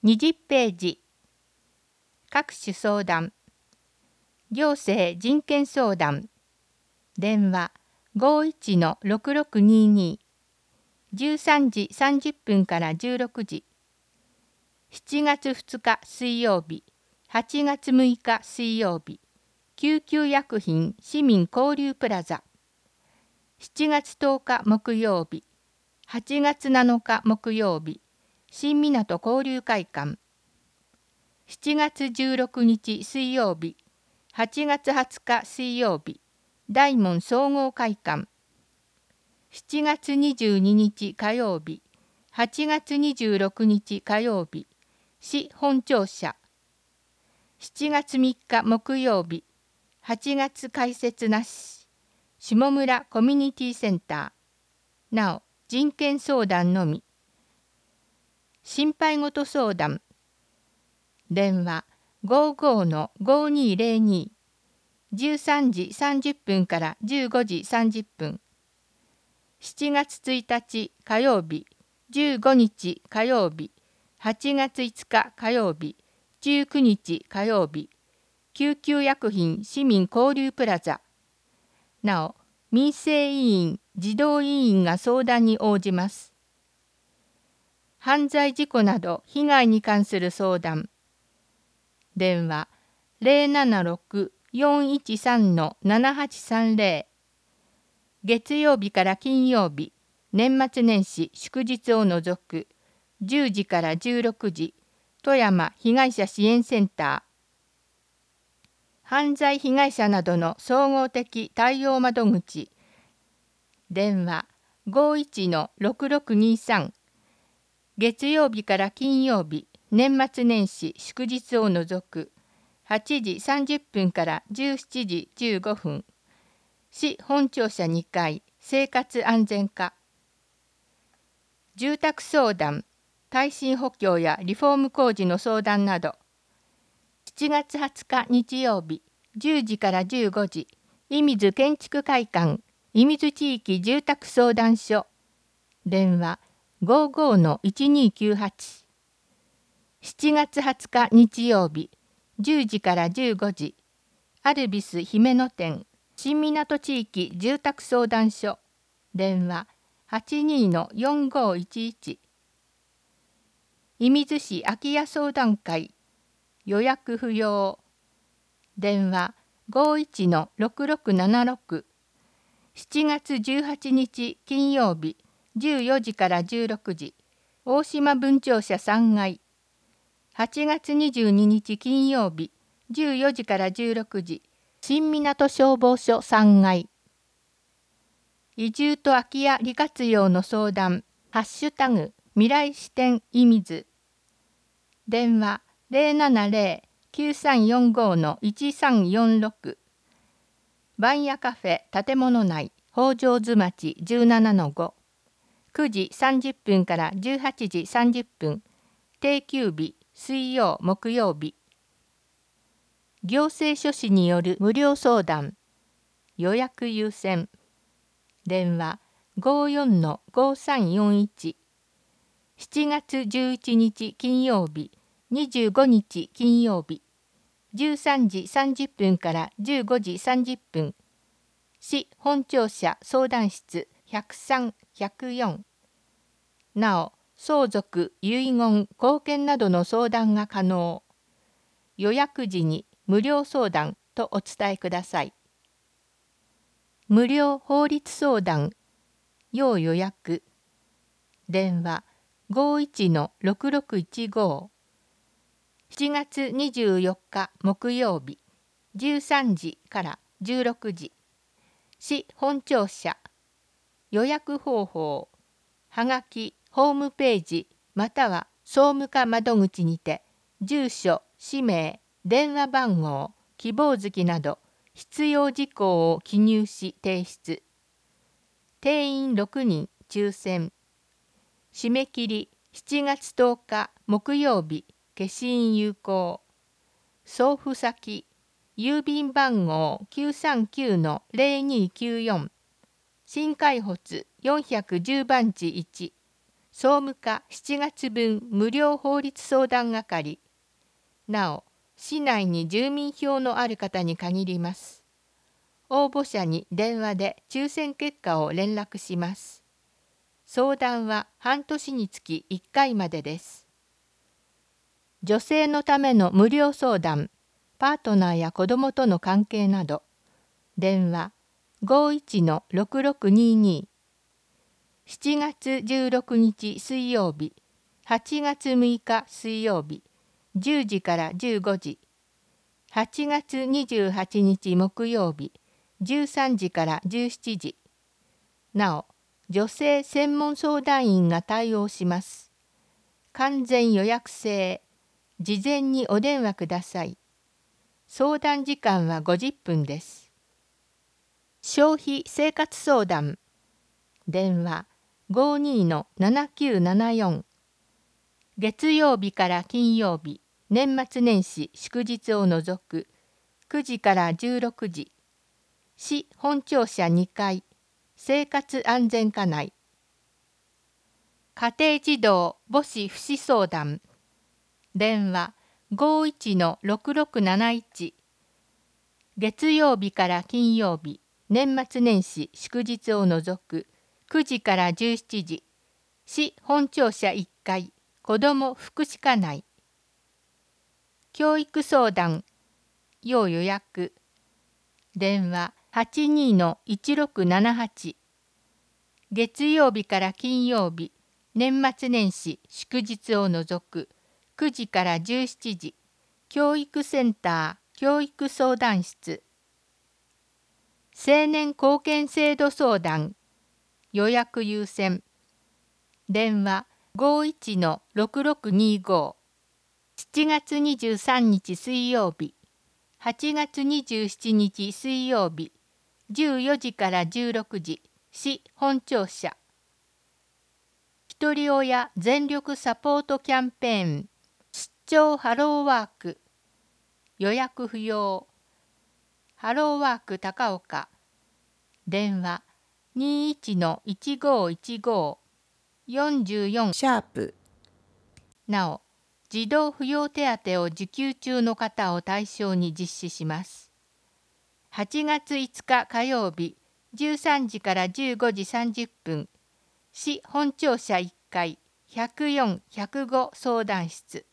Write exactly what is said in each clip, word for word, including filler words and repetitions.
にじゅっページ。各種相談。行政人権相談。電話 ごいちのろくろくにーにー。じゅうさんじさんじゅっぷんからじゅうろくじ。しちがつふつか水曜日、はちがつむいか水曜日。救急薬品市民交流プラザ。しちがつとおか木曜日、はちがつなのか木曜日。新港交流会館。しちがつじゅうろくにち水曜日、はちがつはつか水曜日。大門総合会館。しちがつにじゅうににち火曜日、はちがつにじゅうろくにち火曜日。市本庁舎。しちがつみっか木曜日、はちがつ開設なし。下村コミュニティセンター。なお、人権相談のみ。心配事相談。電話 ごじゅうごのごにーぜろに。じゅうさんじさんじゅっぷんからじゅうごじさんじゅっぷん。しちがつついたち火曜日、じゅうごにち火曜日、はちがついつか火曜日、じゅうくにち火曜日。救急薬品市民交流プラザ。なお、民生委員、児童委員が相談に応じます。犯罪事故など被害に関する相談。電話 ゼロななろく よんいちさん ななはちさんゼロ。月曜日から金曜日、年末年始祝日を除くじゅうじからじゅうろくじ、富山被害者支援センター。犯罪被害者などの総合的対応窓口。電話 ごいちのろくろくにーさん。月曜日から金曜日、年末年始祝日を除くはちじさんじゅっぷんからじゅうしちじじゅうごふん。市本庁舎にかい、生活安全課。住宅相談、耐震補強やリフォーム工事の相談など。しちがつはつか日曜日、じゅうじからじゅうごじ、射水建築会館、射水地域住宅相談所。電話 ごじゅうごのいちにーきゅうはち。しちがつはつか日曜日、じゅうじからじゅうごじ、アルビス姫野店、新港地域住宅相談所。電話 はちにーのよんごいちいち。射水市空き家相談会、予約不要。電話 ごいちのろくろくななろく。しちがつじゅうはちにち金曜日、じゅうよじからじゅうろくじ、大島分庁舎さんがい。はちがつにじゅうににち金曜日、じゅうよじからじゅうろくじ、新港消防署さんがい。移住と空き家利活用の相談、ハッシュタグ、未来視点射水。電話 ゼロななゼロ きゅうさんよんごのいちさんよんろく。番屋カフェ建物内、北条津町 じゅうななのご。くじさんじゅっぷんからじゅうはちじさんじゅっぷん。定休日、水曜、木曜日。行政書士による無料相談。予約優先。電話 ごじゅうよんのごさんよんいち。しちがつじゅういちにち金曜日、にじゅうごにち金曜日。じゅうさんじさんじゅっぷんからじゅうごじさんじゅっぷん。市本庁舎相談室ひゃくさん、ひゃくよん。なお、相続、遺言、後見などの相談が可能。予約時に無料相談とお伝えください。無料法律相談、要予約。電話 ごいちのろくろくいちご。しちがつにじゅうよっか木曜日、じゅうさんじからじゅうろくじ。市本庁舎。予約方法。はがき、ホームページ、または総務課窓口にて、住所、氏名、電話番号、希望月など、必要事項を記入し提出。定員ろくにん抽選。締め切りしちがつとおか木曜日、消印有効。送付先、郵便番号 きゅうさんきゅうのゼロにきゅうよん。新海発よんひゃくじゅうばんちいち。 総務課しちがつぶん無料法律相談係。なお、市内に住民票のある方に限ります。応募者に電話で抽選結果を連絡します。相談は半年につきいっかいまでです。女性のための無料相談、パートナーや子どもとの関係など、電話 ごーいちのろくろくにーにー。しちがつじゅうろくにち水曜日、はちがつむいか水曜日、じゅうじからじゅうごじ。はちがつにじゅうはちにち木曜日、じゅうさんじからじゅうしちじ。なお、女性専門相談員が対応します。完全予約制。事前にお電話ください。相談時間はごじゅっぷんです。消費生活相談。電話 ごーにーのななきゅうななよん。月曜日から金曜日、年末年始祝日を除くくじからじゅうろくじ。市本庁舎にかい、生活安全課内。家庭児童母子福祉相談。電話 ごーいちのろくろくなないち。月曜日から金曜日、年末年始祝日を除くくじからじゅうしちじ。市本庁舎いっかい、子ども福祉課内。教育相談、要予約。電話 はちにーのいちろくななはち。月曜日から金曜日、年末年始祝日を除くくじからじゅうしちじ。教育センター教育相談室。青年貢献制度相談、予約優先。電話 ごーいちのろくろくにーご。しちがつにじゅうさんにち水曜日、はちがつにじゅうしちにち水曜日、じゅうよじからじゅうろくじ、市本庁舎。ひとり親全力サポートキャンペーン、出張ハローワーク。予約不要。ハローワーク高岡。電話 にーいちのいちごーいちごーよんよんシャープ。なお、児童扶養手当を受給中の方を対象に実施します。はちがついつか火曜日、じゅうさんじからじゅうごじさんじゅっぷん、市本庁舎いっかいひゃくよん・ひゃくご相談室。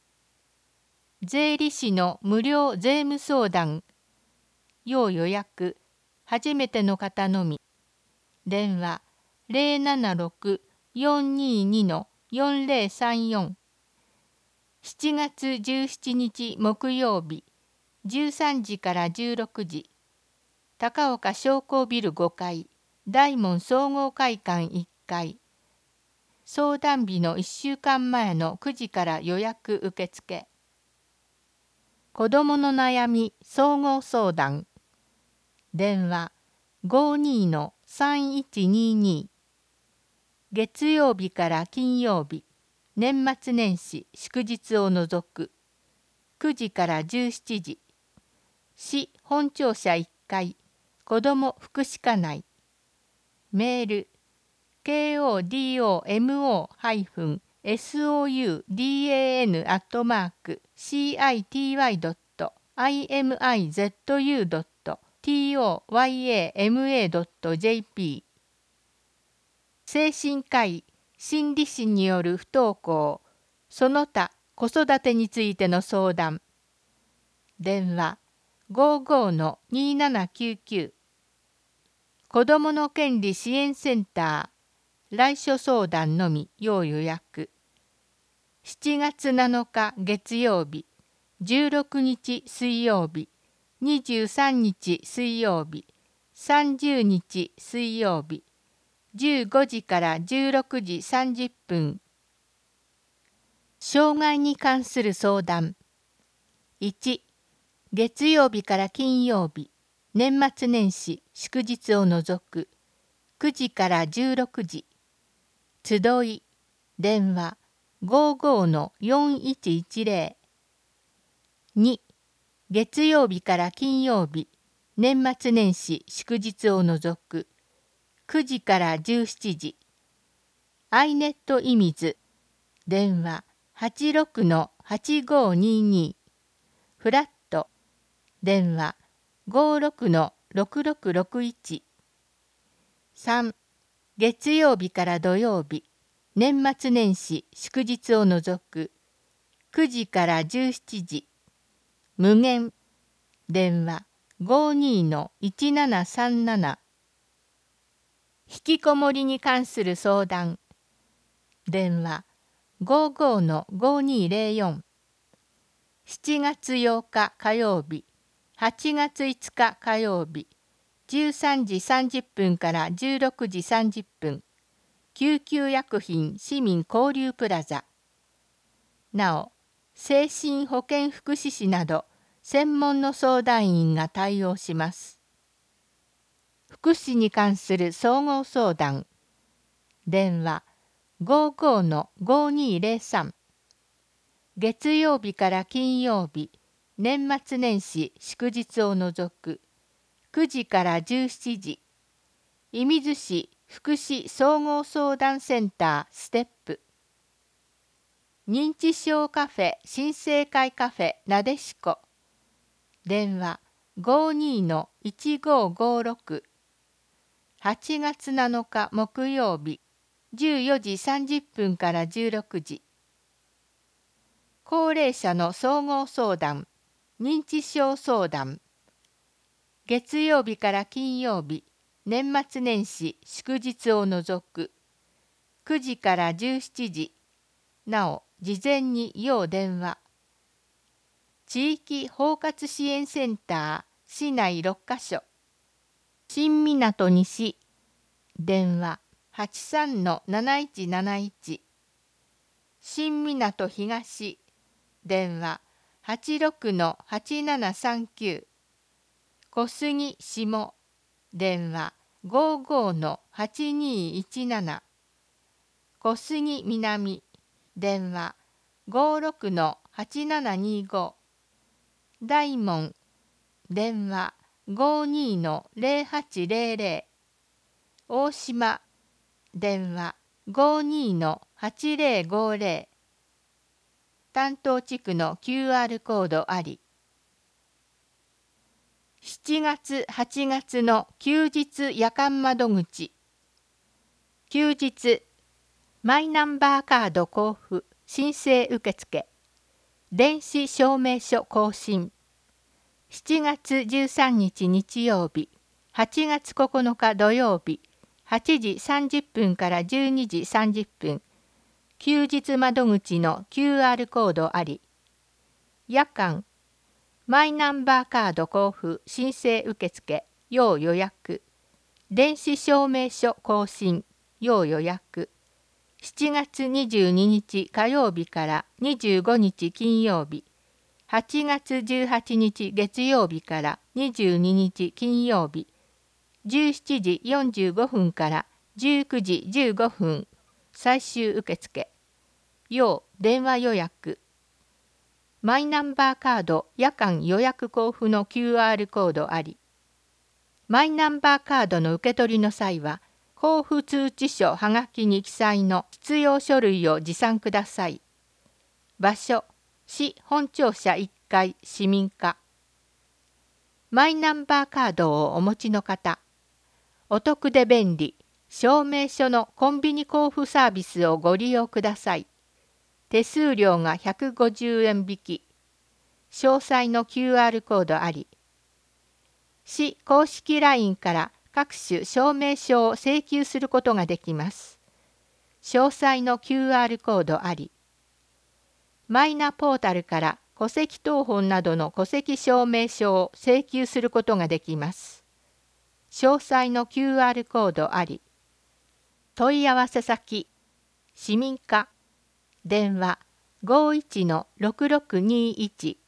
税理士の無料税務相談、要予約、初めての方のみ。電話 ゼロななろく よんにーに のよんぜろさんよん。しちがつじゅうしちにち木曜日、じゅうさんじからじゅうろくじ。高岡商工ビルごかい、大門総合会館いっかい。相談日のいっしゅうかんまえのくじから予約受付。子どもの悩み総合相談。電話 ごーにーのさんいちにーにー。月曜日から金曜日、年末年始祝日を除くくじからじゅうしちじ。市本庁舎いっかい、子ども福祉課内。メール ケーオーディーオーエムオーソウダン アットマーク シーアイティーワイ ドット アイエムアイゼットユー ドット トワマ ドット ジェーピー。 精神科医、心理師による不登校、その他子育てについての相談。電話 ごーごーのにーななきゅうきゅう。子どもの権利支援センター、来所相談のみ要予約。しちがつなのか月曜日、じゅうろくにち水曜日、にじゅうさんにち水曜日、さんじゅうにち水曜日、じゅうごじからじゅうろくじさんじゅっぷん。障害に関する相談。いち、月曜日から金曜日、年末年始祝日を除くくじからじゅうろくじ。集い、電話 ごーごーのよんいちいちぜろ。に、月曜日から金曜日、年末年始祝日を除くくじからじゅうしちじ。 アイネットイミズ、電話 はちろくのはちごにに、フラット、電話 ごろくのろくろくろくいち。さん、月曜日から土曜日、年末年始祝日を除く、くじからじゅうしちじ、無限、電話 ごにのいちななさんなな。引きこもりに関する相談、電話 ごごのごにぜろよん。しちがつようか火曜日、はちがついつか火曜日、じゅうさんじさんじゅっぷんからじゅうろくじさんじゅっぷん、救急薬品市民交流プラザ。なお、精神保健福祉士など専門の相談員が対応します。福祉に関する総合相談、電話 ごごのごにぜろさん。月曜日から金曜日、年末年始祝日を除く、くじからじゅうしちじ、射水市福祉総合相談センターステップ。認知症カフェ新生会カフェなでしこ。電話 ごにのいちごごろく。はちがつなのか木曜日、じゅうよじさんじゅっぷんからじゅうろくじ。高齢者の総合相談、認知症相談。月曜日から金曜日、年末年始祝日を除く、くじからじゅうしちじ。なお、事前に要電話。地域包括支援センター市内ろっかしょ。新港西、電話 はちさんのなないちなないち。新港東、電話 はちろくのはちななさんきゅう。小杉下、電話 ごごのはちにいちなな。小杉南、電話 ごろくのはちななにご。大門、電話 ごにのぜろはちぜろぜろ。大島、電話 ごにのはちぜろごぜろ。担当地区の キューアール コードあり。しちがつはちがつの休日夜間窓口。休日、マイナンバーカード交付、申請受付。電子証明書更新。しちがつじゅうさんにち日曜日、はちがつここのか土曜日、はちじさんじゅっぷんからじゅうにじさんじゅっぷん。休日窓口の キューアール コードあり。夜間、マイナンバーカード交付申請受付要予約。電子証明書更新要予約。しちがつにじゅうににち火曜日からにじゅうごにち金曜日。はちがつじゅうはちにち月曜日からにじゅうににち金曜日。じゅうしちじよんじゅうごふんからじゅうくじじゅうごふん。最終受付。要電話予約。マイナンバーカード夜間予約交付の キューアール コードあり。マイナンバーカードの受け取りの際は、交付通知書はがきに記載の必要書類を持参ください。場所、市本庁舎いっかい市民課。マイナンバーカードをお持ちの方、お得で便利、証明書のコンビニ交付サービスをご利用ください。手数料がひゃくごじゅうえん引き。詳細の キューアール コードあり。市公式 ライン から各種証明書を請求することができます。詳細の キューアール コードあり。マイナポータルから戸籍謄本などの戸籍証明書を請求することができます。詳細の キューアール コードあり。問い合わせ先、市民課、電話 ごいちのろくろくにいち。